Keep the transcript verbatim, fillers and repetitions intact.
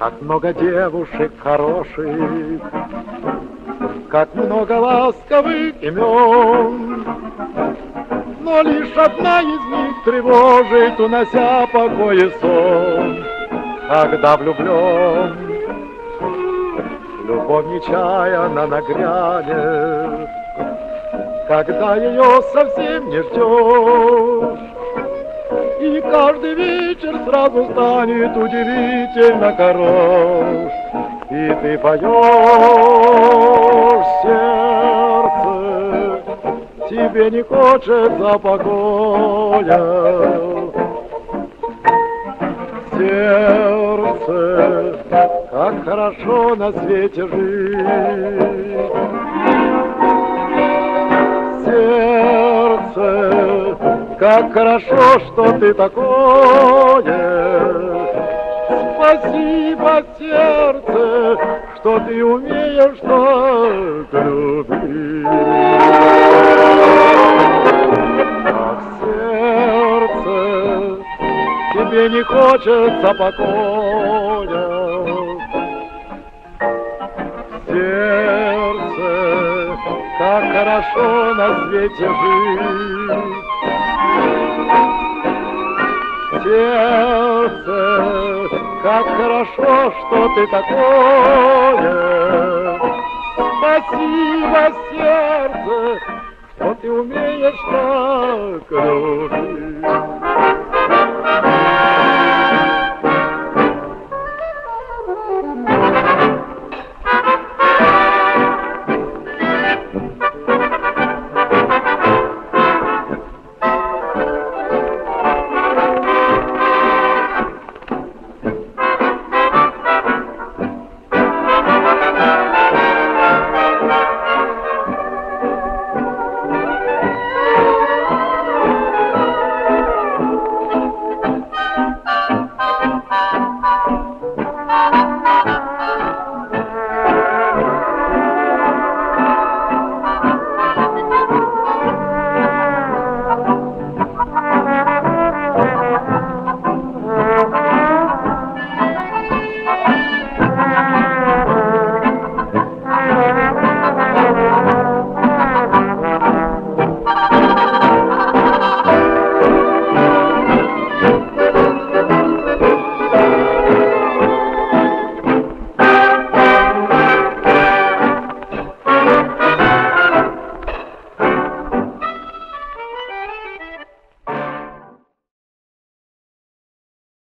Как много девушек хороших, как много ласковых имен, но лишь одна из них тревожит, унося покой и сон. Когда влюблен, любовь нечаянно нагрянет, когда ее совсем не ждешь, и каждый вечер сразу станет удивительно хорош. И ты поешь, сердце, тебе не хочется покоя. Сердце, как хорошо на свете жить. Сердце, как хорошо, что ты такое. Спасибо, сердце, что ты умеешь так любить. Ах, сердце, тебе не хочется покоя. Сердце, как хорошо на свете жить. Сердце, как хорошо, что ты такое. Спасибо, сердце, что ты умеешь так любить.